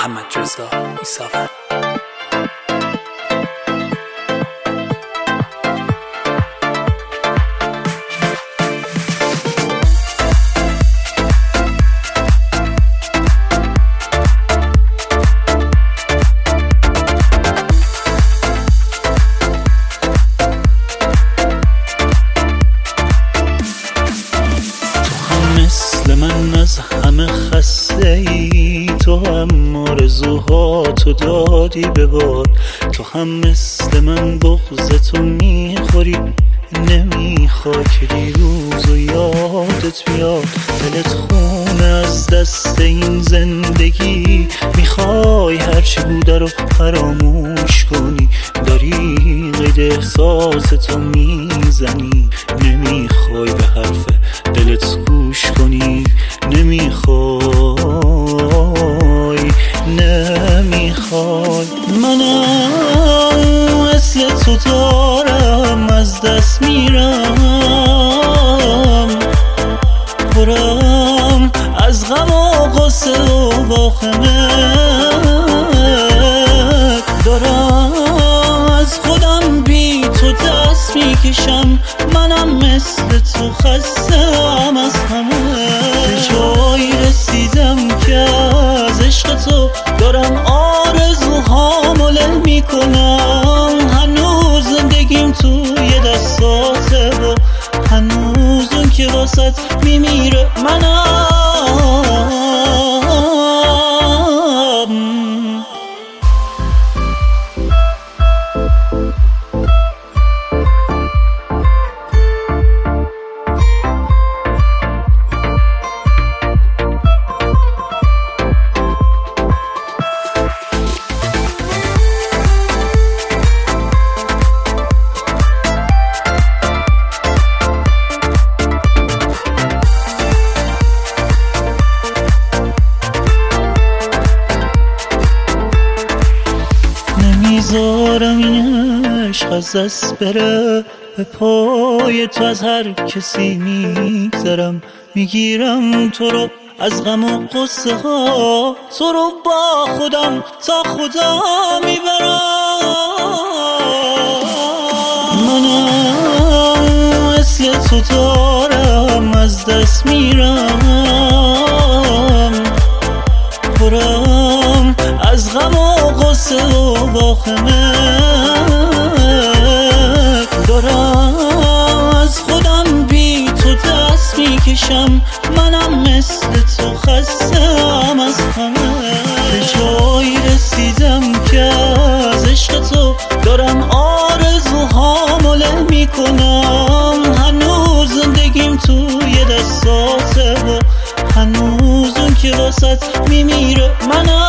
محمد رضا ایساوی. مثل من از همه خسته ای، تو هم آرزوهاتو دادی به باد. تو هم مثل من بغض تو میخوری، نمیخوای که دیروز و یادت بیاد. دلت خونه از دست این زندگی، میخوای هرچی بوده رو فراموش کنی. داری قید احساس تو میزنی، نمیخوای به حرف دلت گوش کنی. نمیخوای منم مثل تو دارم از دست میرم، پرم از غم و غصه و واخمه. دارم از خودم بی تو دست میکشم، منم مثل تو خستم از همه. به جایی رسیدم که از عشق تو دارم آرزوهامو له میکنم. هنوز زندگیم توی دستاته و هنوز اون که واسط میمیره منم. نمیذارم این عشق از دست بره، به پای تو از هر کسی میگذرم. میگیرم تو رو از غم و غصه ها، تو رو با خودم تا خدا میبرم. منم مثل تو دارم از دست میرم، پرم از غم و غصه و واخمه. دارم از خودم بی تو دست میکشم، منم مثل تو خستم از همه. به جایی رسیدم که از عشق تو دارم آرزوهامو له میکنم. هنوز زندگیم توی دستاته و هنوز اون که واسط میمیره منم.